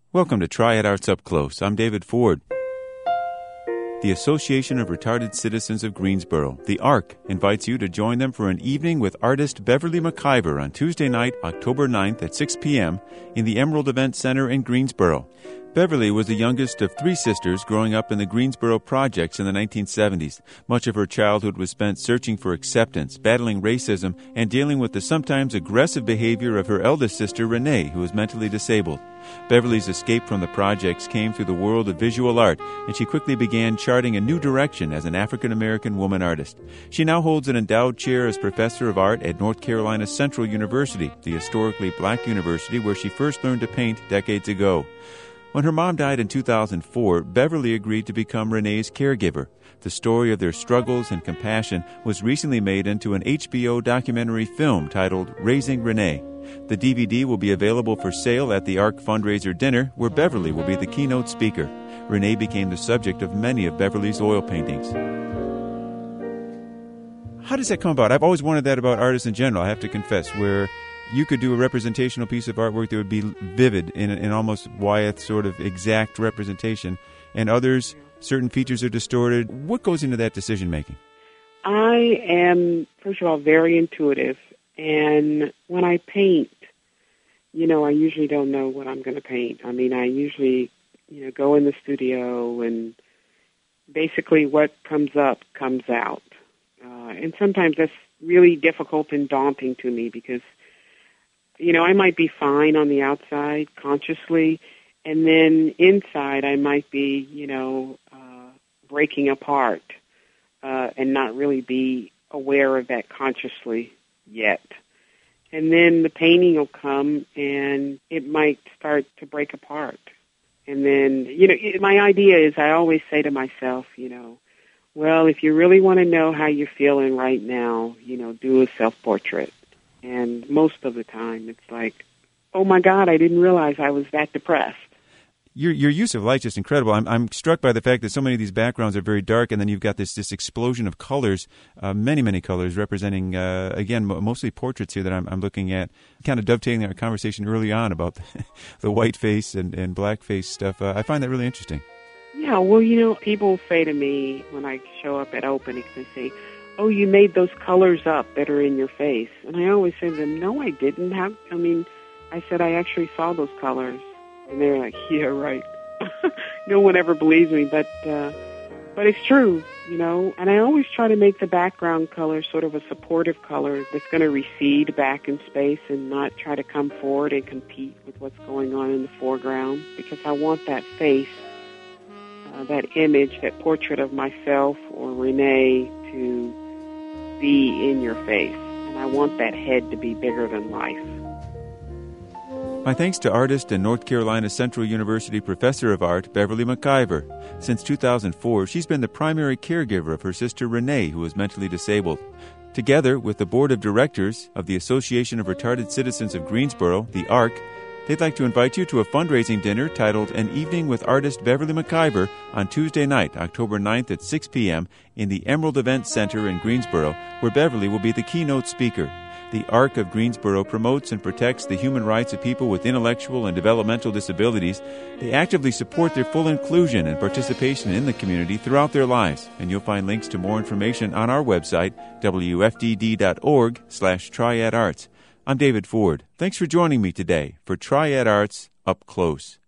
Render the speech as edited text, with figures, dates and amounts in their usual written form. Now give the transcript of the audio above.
Welcome to Triad Arts Up Close. I'm David Ford. The Association of Retarded Citizens of Greensboro, the ARC, invites you to join them for an evening with artist Beverly McIver on Tuesday night, October 9th at 6 p.m. in the Emerald Event Center in Greensboro. Beverly was the youngest of three sisters growing up in the Greensboro projects in the 1970s. Much of her childhood was spent searching for acceptance, battling racism, and dealing with the sometimes aggressive behavior of her eldest sister, Renee, who was mentally disabled. Beverly's escape from the projects came through the world of visual art, and she quickly began charting a new direction as an African-American woman artist. She now holds an endowed chair as professor of art at North Carolina Central University, the historically black university where she first learned to paint decades ago. When her mom died in 2004, Beverly agreed to become Renee's caregiver. The story of their struggles and compassion was recently made into an HBO documentary film titled Raising Renee. The DVD will be available for sale at the ARC fundraiser dinner, where Beverly will be the keynote speaker. Renee became the subject of many of Beverly's oil paintings. How does that come about? I've always wanted that about artists in general, I have to confess, where you could do a representational piece of artwork that would be vivid in almost Wyeth sort of exact representation, and others, certain features are distorted. What goes into that decision-making? I am, first of all, very intuitive, and when I paint, I usually don't know what I'm going to paint. I mean, I usually, go in the studio, and basically what comes up comes out. And sometimes that's really difficult and daunting to me because I might be fine on the outside consciously, and then inside I might be, breaking apart and not really be aware of that consciously yet. And then the painting will come, and it might start to break apart. And then, my idea is I always say to myself, well, if you really want to know how you're feeling right now, do a self-portrait. And most of the time, it's like, oh, my God, I didn't realize I was that depressed. Your use of light is just incredible. I'm struck by the fact that so many of these backgrounds are very dark, and then you've got this explosion of colors, many colors, representing, again, mostly portraits here that I'm looking at, kind of dovetailing our conversation early on about the white face and black face stuff. I find that really interesting. Yeah, well, people say to me when I show up at openings, they say, oh, you made those colors up that are in your face. And I always say to them, no, I didn't. I said I actually saw those colors. And they're like, yeah, right. No one ever believes me, but it's true, And I always try to make the background color sort of a supportive color that's going to recede back in space and not try to come forward and compete with what's going on in the foreground, because I want that face, that image, that portrait of myself or Renee to be in your face, and I want that head to be bigger than life. My thanks to artist and North Carolina Central University professor of art, Beverly McIver. Since 2004, she's been the primary caregiver of her sister Renee, who is mentally disabled. Together with the board of directors of the Association of Retarded Citizens of Greensboro, the ARC, they'd like to invite you to a fundraising dinner titled An Evening with Artist Beverly McIver on Tuesday night, October 9th at 6 p.m. in the Emerald Event Center in Greensboro, where Beverly will be the keynote speaker. The ARC of Greensboro promotes and protects the human rights of people with intellectual and developmental disabilities. They actively support their full inclusion and participation in the community throughout their lives. And you'll find links to more information on our website, wfdd.org/triadarts. I'm David Ford. Thanks for joining me today for Triad Arts Up Close.